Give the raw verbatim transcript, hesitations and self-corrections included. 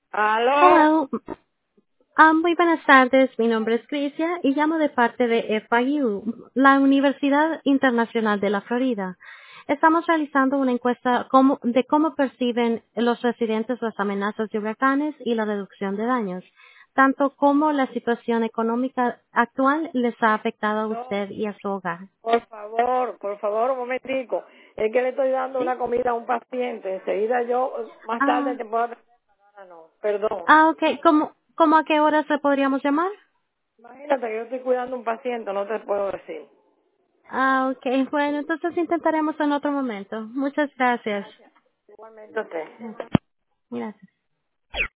¿Aló? Hello. Ah, muy buenas tardes. Mi nombre es Crisia y llamo de parte de F I U, la Universidad Internacional de la Florida. Estamos realizando una encuesta cómo- de cómo perciben los residentes las amenazas de huracanes y la reducción de daños, tanto como la situación económica actual les ha afectado a No, usted y a su hogar. por favor, por favor, un momentico. Es que le estoy dando ¿Sí? una comida a un paciente. Enseguida yo, eh, más tarde Ah, te puedo atender. Ahora no, perdón. ah, ok. ¿Cómo, cómo a qué horas le podríamos llamar? Imagínate que yo estoy cuidando a un paciente, no te puedo decir. Ah, ok. Bueno, entonces intentaremos en otro momento. Muchas gracias. Igualmente usted. Gracias. Gracias.